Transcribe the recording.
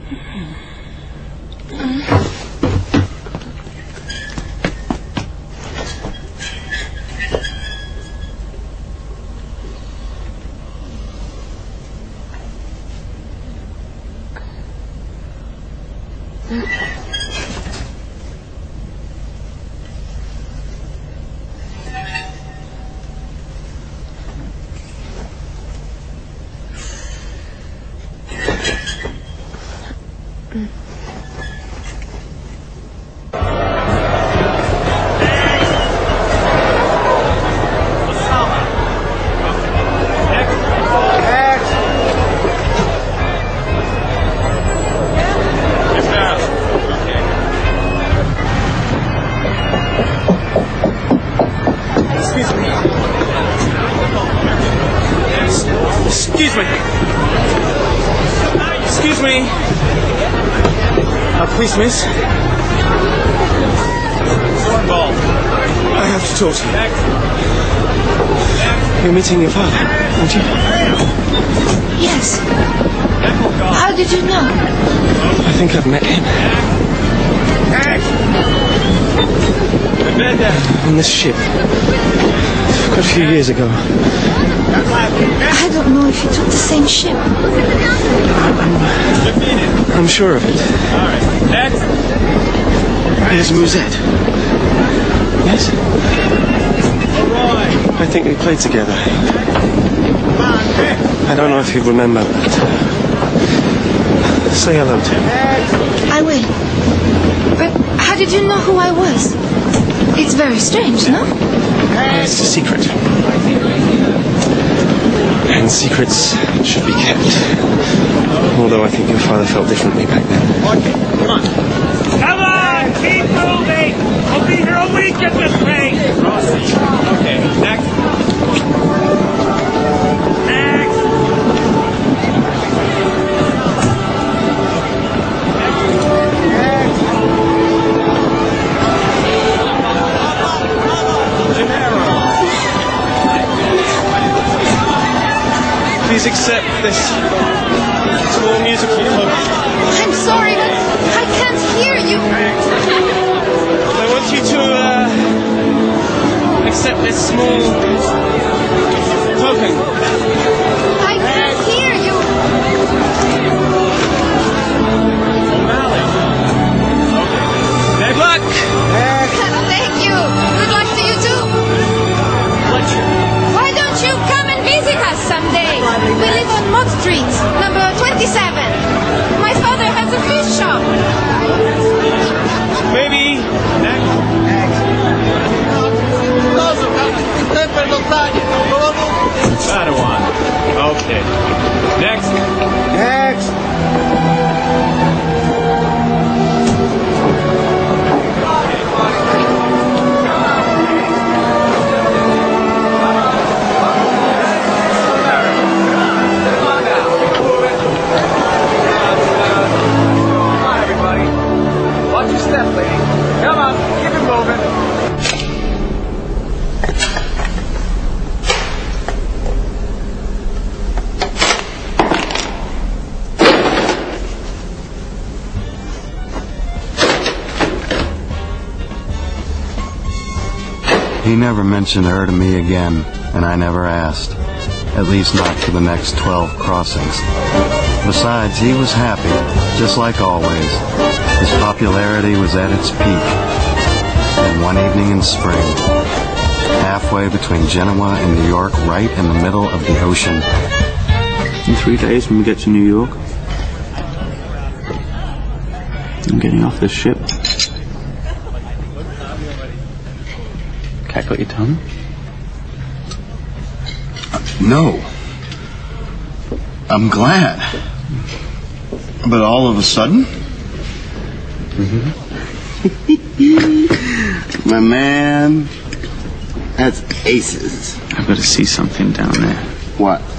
Excuse me. Please, miss. I have to talk to you. You're meeting your father, aren't you? Yes. How did you know? I think I've met him. On this ship. Quite a few years ago. I don't know if you took the same ship. I'm sure of it. Here's Musette. Yes? I think we played together. I don't know if you remember, but say hello to him. I will. But how did you know who I was? It's very strange, no? It's a secret. And secrets should be kept. Although I think your father felt differently back then. Okay, come on. Come on, keep moving. I'll be here a week at this rate. Okay, next. Next. Please accept this small musical token. I'm sorry, but I can't hear you. I want you to accept this small token. I can't hear you. Good luck! Thank you. Good luck to you too. Why don't you come and visit us someday? We live on Mott Street, number 27. My father has a fish shop. Maybe. Padawan. Okay. Next. Next. Watch your step, lady. Come on, keep it moving. He never mentioned her to me again, and I never asked. At least not for the next 12 crossings. Besides, he was happy, just like always. His popularity was at its peak. And one evening in spring, halfway between Genoa and New York, right in the middle of the ocean. In 3 days when we get to New York, I'm getting off this ship. Cackle your tongue? No. I'm glad. But all of a sudden? My man, that's aces. I've got to see something down there. What?